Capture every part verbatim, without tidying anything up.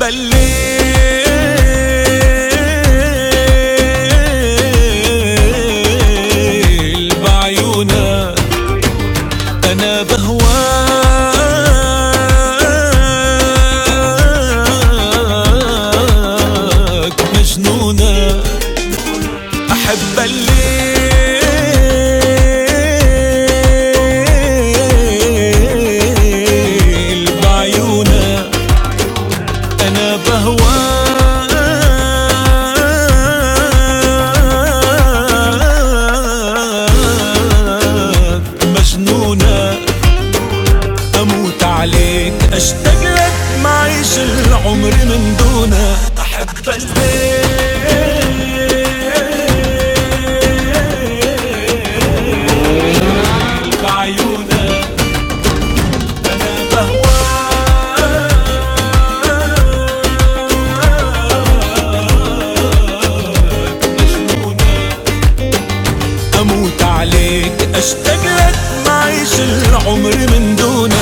الليل بعيونك أنا بهواك مجنونة. أحب الليل بعيونك أنا بهواك مجنونة. أموت عليك أشتاق لك معيش العمر من دونك. أحب الليل بعيونك أنا بهواك مجنونة. أموت عليك أشتاق لك معيش العمر من دونك.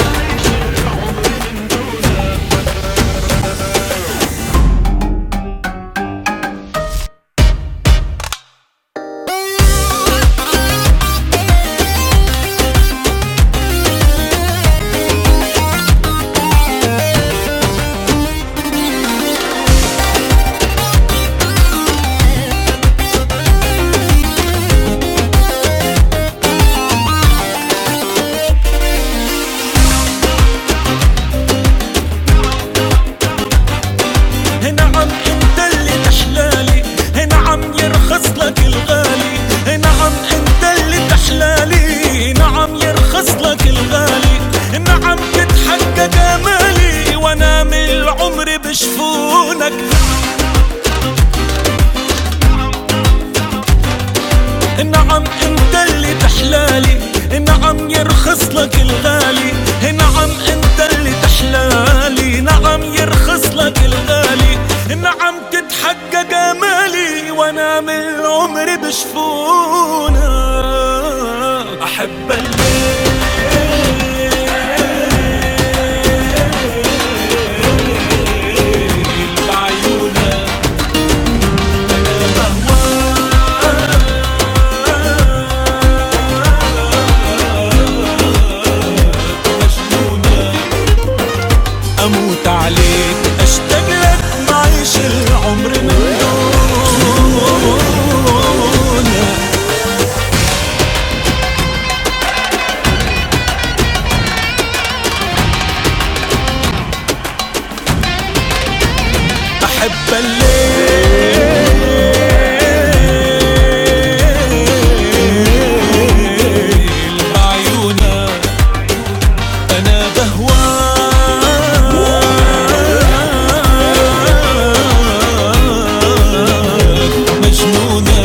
بشفونك نعم انت اللي تحلالي، نعم يرخص لك الغالي، نعم انت اللي تحلالي، نعم يرخص لك الغالي، نعم تتحقق امالي وانا من العمر بشفونك. احب الليل أموت عليك أشتاق لك معيش العمر من دونك. أحب الليل بعيونك أنا بهواك مجنونة.